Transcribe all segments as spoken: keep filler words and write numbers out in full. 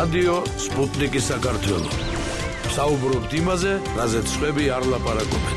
რადიო სპუტნიკი საქართველო. საუბრობთ იმაზე, რაზეც სხვები არ ლაპარაკობენ.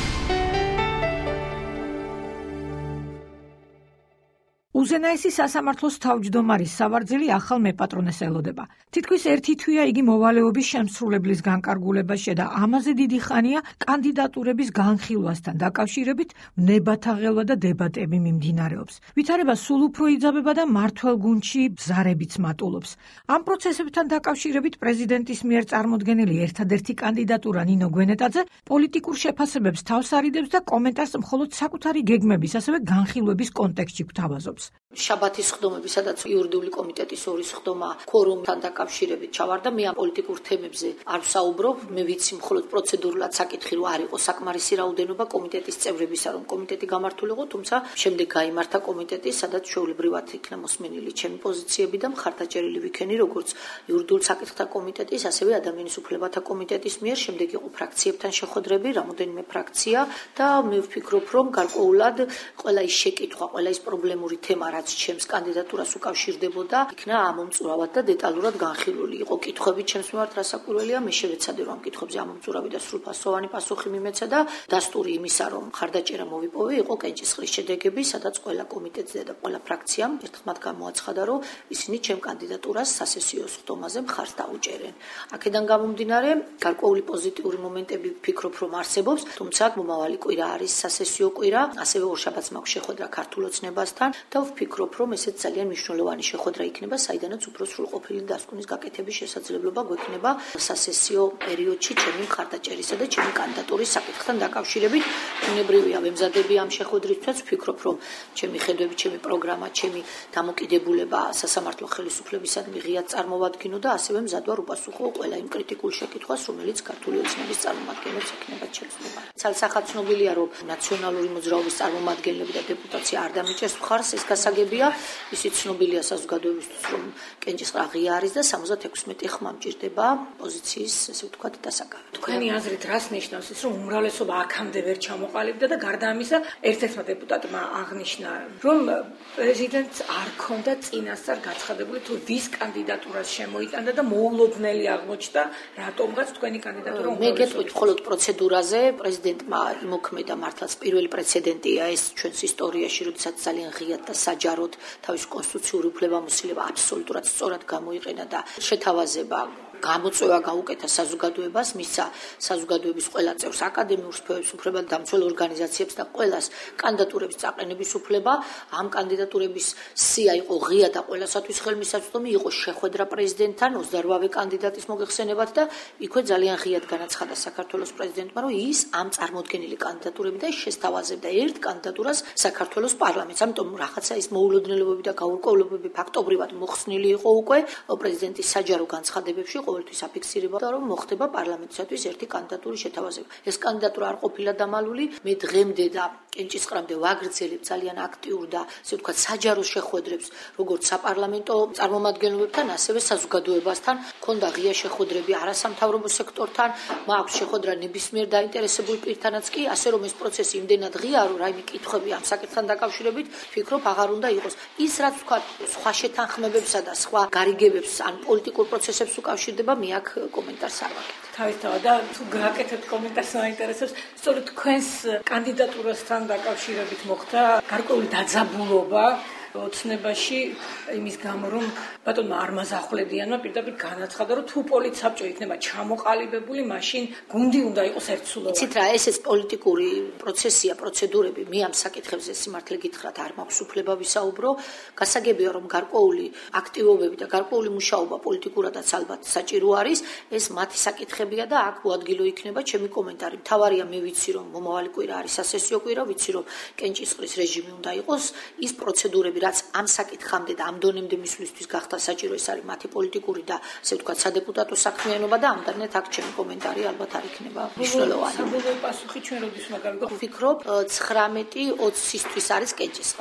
უზენაესი სასამართლოს თავმჯდომარის სავარძელი ახალ მეპატრონეს ელოდება. თითქმის ერთი თვეა იგი მოვალეობის შემსრულებლის განკარგულებაში და ამაზე დიდი ხანია კანდიდატურების განხილვასთან დაკავშირებით ნებათაღელვა და დებატები მიმდინარეობს. ვითარება სულ უფრო იძაბება და მმართველ გუნდში ბზარებიც მატულობს. ამ პროცესებთან დაკავშირებით პრეზიდენტის მიერ წარმოდგენილი ერთადერთი კანდიდატურა ნინო გვენეტაძე პოლიტიკურ შეფასებებს თავს არიდებს და კომენტარს მხოლოდ საკუთარი გეგმების, ასევე განხილვების კონტექსტში გვთავაზობს. შაბათის ხდომები, სადაც იურიდიული კომიტეტის ორი ხდომა ქორუმთან დაკავშირებით ჩავარდა, მე ამ პოლიტიკურ თემებზე არ ვსაუბრობ, მე ვიცი მხოლოდ პროცედურულად საკითხი რომ არ იყო საკმარისი რაოდენობა კომიტეტის წევრებისა, რომ კომიტეტი გამართულიყო, თუმცა შემდეგ გაიმართა კომიტეტი, სადაც ჩვეულებრივად იქნა მოსმენილი ჩემი პოზიციები და მხარდაჭერილი ვიქენი როგორც იურიდიულ საკითხთა კომიტეტის, ასევე ადამიანის უფლებათა კომიტეტის მიერ, შემდეგ იყო ფრაქციებთან შეხვედრები, რამოდენიმე ფრაქცია და მე ვფიქრობ, რომ გარკვეულად ყველა ის შეკითხვა, ყველა ის პრობლემური თემა, რაც ჩემს კანდიდატურას უკავშირდებოდა, იქნა ამომწურავად და დეტალურად განხილული. იყო კითხვები ჩემს მიმართ რასაკვირველია, მე შევეცადე რომ კითხვებზე ამომწურავი და სრულფასოვანი პასუხი მიმეცა და დასტური იმისა, რომ მხარდაჭერა მოვიპოვე, იყო კენჭისყრის შედეგები, სადაც ყველა კომიტეტზე და ყველა ფრაქციამ ერთხმად გამოაცხადა, რომ ისინი ჩემ კანდიდატურას სასესიო ხდომაზე მხარს დაუჭერენ. აქედან გამომდინარე, გარკვეული პოზიტიური მომენტები ვფიქრობ, რომ არსებობს, თუმცა მომავალი კვირა არის სასესიო კვირა, ასევე ორშაბათს მაქვს შეხვედრა ქართულ ოცნებასთან და ვფიქრობ, რომ ესეც ძალიან მნიშვნელოვანი შეხვედრა იქნება, საიდანაც უფრო სრულყოფილი დასკვნის გაკეთების შესაძლებლობა გვექნება სასესიო პერიოდში ჩემი მხარდაჭერისა და ჩემი კანდიდატურის საკითხთან დაკავშირებით. უნებრივია ვემზადები ამ შეხვედრისთვისაც, ვფიქრობ, რომ ჩემი ხედვები, ჩემი პროგრამა, ჩემი დამოკიდებულება სასამართლო ხელისუფლებისადმი ღიად წარმოვადგინო და ასევე მზად ვარ უპასუხო ყველა იმ კრიტიკულ შეკითხვას, რომელიც ქართული ოცნების წარმომადგენლებს ექნება შეცდომა. ცალსახად ცნობილია, რომ ნაციონალური მოძრაობის წარმომადგენლები და დეპუტაცია არ დამიჭერს მხარს, ეს გასაგებია, ისიც ცნობილია საზოგადოებისთვის, რომ კენჭისყრა ღია არის და სამოცდაექვსმეტი ხმა მჭირდება პოზიციის, ესე ვთქვათ, დასაკავებლად. თქვენი აზრით რას ნიშნავს ის, რომ უმრავლესობა აქამდე ვერ ჩამოყალიბდა და გარდა ამისა, ერთ-ერთმა დეპუტატმა აღნიშნა, რომ პრეზიდენტს არ ქონდა წინასწარ გაცხადებული, თუ ვის კანდიდატურას შემოიტანდა და მოულოდნელი აღმოჩნდა, რატომღაც თქვენი კანდიდატურა მე გეტყვით მხოლოდ პროცედურაზე, პრეზიდენტმა იმოქმედა მართლაც პირველი პრეცედენტია ეს ჩვენს ისტორიაში, როდესაც ძალიან ღიად და საჯაროდ თავის კონსტიტუციური უფლებამოსილება აბსოლუტურად სწორად გამოიყენა და შეთავაზება გამოწვევა გაუკეთა საზოგადოებას, მისცა საზოგადოების ყველა წევრს აკადემიურ სფეროს უფლება, დამცველ ორგანიზაციებს და ყველას კანდიდატურების წაყენების უფლება. ამ კანდიდატურების სია იყო ღია და ყველასათვის ხელმისაწვდომი, იყო შეხვედრა პრეზიდენტთან ოცდაოთხ კანდიდატის მოგეხსენებათ და იქვე ძალიან ღიად განაცხადა საქართველოს პრეზიდენტმა, რომ ის ამ წარმოდგენილი კანდიდატურებიდან შესთავაზებდა ერთ კანდიდატურას საქართველოს პარლამენტს. ამიტომ რაღაცა ის მოულოდნელობები და გაურკვევლობები ფაქტობრივად მოხსნილი იყო უკვე პრეზიდენტის საჯარო განცხადებებში, ყოველთვის აფიქსირებდა, რომ მოხდება პარლამენტისათვის ერთი კანდიდატურის შეთავაზება. ეს კანდიდატურა არ ყოფილა დამალული, მე დღემდე და კენჭისყრამდე ვაგრძელებ ძალიან აქტიურ და ასე ვთქვათ საჯარო შეხვედრებს, როგორც საპარლამენტო წარმომადგენლებთან, ასევე საზოგადოებასთან. მქონდა ღია შეხვედრები არასამთავრობო სექტორთან, მაქვს შეხვედრა ნებისმიერ დაინტერესებულ პირთანაც კი, ასე რომ ეს პროცესი იმდენად ღია, რომ რაიმე კითხვები ამ საკითხთან დაკავშირებით, ვფიქრობ, აღარ უნდა იყოს. ის რაც ვთქვათ, სხვა შეთანხმებებსა და სხვა გარიგებებს ან პოლიტიკურ პროცესებს უკავშირდება, მე აქ კომენტარს არ ვაკეთებ. თავისთავად და თუ გააკეთებთ კომენტარს მაინტერესებს, სწორედ თქვენს კანდიდატურასთან დაკავშირებით მოხდა გარკვეული დაძაბულობა ოცნებაში იმის გამო, რომ ბატონმა არმაზახვლედიანმა პირდაპირ განაცხადა, რომ თუ პოლიტსაბჭო იქნება ჩამოყალიბებული, მაშინ გუნდი უნდა იყოს ერთსულოვანი. იცით რა, ესეც პოლიტიკური პროცესია, პროცედურები, მე ამ საკითხებზე სიმართლე გითხრათ არ მაქვს უფლება ვისაუბრო. გასაგებია, რომ გარკვეული აქტივობები და გარკვეული მუშაობა პოლიტიკურადაც ალბათ საჭირო არის, ეს მათი საკითხებია და აქ უადგილო იქნება ჩემი კომენტარი. მთავარია მე ვიცი, რომ მომავალი კვირა არის სასესიო კვირა, ვიცი, რომ კენჭისყრის რეჟიმი უნდა იყოს, ის პროცედურები რაც ამ საკითხამდე და ამ დონემდე მისვლისთვის გახდა საჭირო, ეს არის მათი პოლიტიკური და ასე ვთქვათ სადეპუტატო საქმიანობა და ამდანეთ აქ ჩემი კომენტარი ალბათ არ იქნება მნიშვნელოვანი. საბოლოო პასუხი ჩვენ როდის უნდა გავიგოთ? ვფიქრობ ცხრამეტი ოცისთვის არის კენჭისყრა.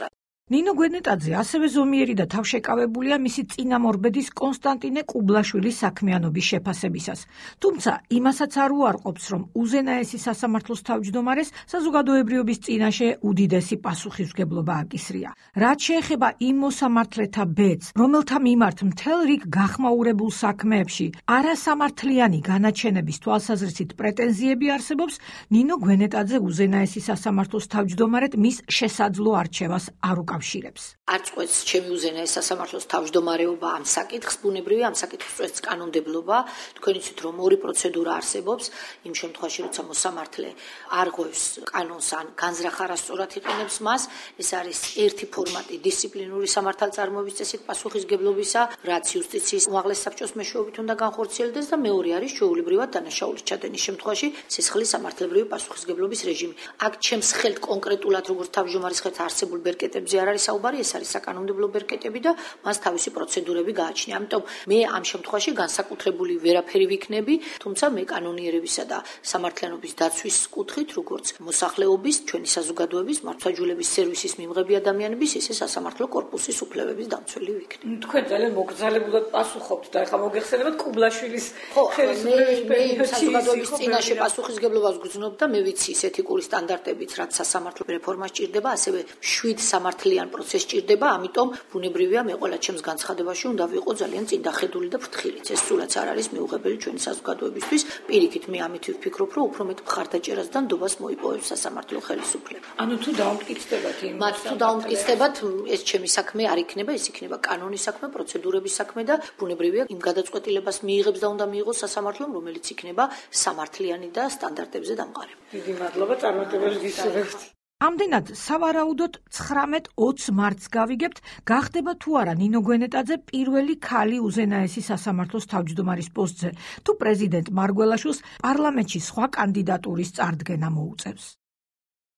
ნინო გვენეტაძე ასევე ზომიერი და თავშეკავებულია მისი წინამორბედის კონსტანტინე კუბლაშვილის საქმიანობის შეფასებისას. თუმცა იმასაც არ უარყოფს, რომ უზენაესი სასამართლოს თავმჯდომარეს საზოგადოებრიობის წინაშე უდიდესი პასუხისმგებლობა აკისრია. რაც შეეხება იმ მოსამართლეთა ბედს, რომელთა მიმართ მთელ რიგ გახმაურებულ საქმეებში არასამართლიანი განაჩენების თვალსაზრისით პრეტენზიები არსებობს, ნინო გვენეტაძე უზენაესი სასამართლოს თავმჯდომარედ მის შესაძლო არჩევას არ უკავშირებს. არც ყვეთს ჩემი უზენაესი სასამართლოს თავმჯდომარეობა ამ საკითხს, ბუნებრივი ამ საკითხს ყვეთს კანონმდებლობა. თქვენ იცით, რომ ორი პროცედურა არსებობს იმ შემთხვევაში, როცა მოსამართლე არ ღვევს კანონს ან განზრახ არასწორად იყენებს მას. ეს არის ერთი ფორმატი დისციპლინური სამართალწარმოების წესით პასუხისგებლობისა, რაც იუსტიციის უმაღლეს საბჭოს მეშვეობით უნდა განხორციელდეს და მეორე არის ჩვეულებრივად დანაშაულის ჩადენის შემთხვევაში სისხლის სამართლებრივი პასუხისგებლობის რეჟიმი. აქ ჩემს ხელთ კონკრეტულად როგორც თავმჯდომარის ხელთ არსებულ ბერკეტებზე არ არის საუბარი, ეს არის საკანონმდებლო ბერკეტები და მას თავისი პროცედურები გააჩნია. ამიტომ მე ამ შემთხვევაში განსაკუთრებული ვერაფერი ვიქნები, თუმცა მე კანონიერებისა და სამართლიანობის დაცვის კუთხით, როგორც მოსახლეობის, ჩვენი საზოგადოების, მართლმსაჯულების სერვისის მიმღები ადამიანების, ისე სასამართლო კორპუსის უფლებების დამცველი ვიქნები. თქვენ ძალიან მოგზაურობთ პასუხობთ და ახლა მოგეხსენებათ კუბლაშვილის ხელისუფლების პერიოდში საზოგადოების წინაშე პასუხისგებლობას გრძნობ და მე ვიცი ეს ეთიკური სტანდარტებიც, რაც სასამართლო რეფორმას ჭირდება, ასევე შვიდ სამართლიან პროცესს ჭირდება, ამიტომ ბუნებრივია მე ყველა ჩემს განცხადებაში უნდა ვიყო ძალიან წინდახედული და ფრთხილიც. ეს სულაც არ არის მიუღებელი ჩვენი საზოგადოებისთვის. პირიქით მე ამით ვფიქრობ, რომ უფრო მეტ მხარდაჭერას და ნდობას მოიპოვებს სასამართლო ხელისუფლება. ანუ თუ დაუმტკიცდებათ იმ მათ თუ დაუმტკიცდებათ, ეს ჩემი საქმე არ იქნება, ეს იქნება კანონის საქმე, პროცედურების საქმე და ბუნებრივია იმ გადაწყვეტილებას მიიღებს და უნდა მიიღოს სასამართლომ, რომელიც იქნება სამართლიანი და სტანდარტებზე დამყარებული. დიდი მადლობა, წარმატებებს გისურვებთ. ამდენად სავარაუდოდ ცხრამეტ ოცს მარტს გავიგებთ, გახდება თუ არა ნინო გვენეტაძე პირველი ქალი უზენაესი სასამართლოს თავმჯდომარის პოსტზე, თუ პრეზიდენტ მარგველაშვილს პარლამენტში სხვა კანდიდატურის წარდგენა მოუწევს.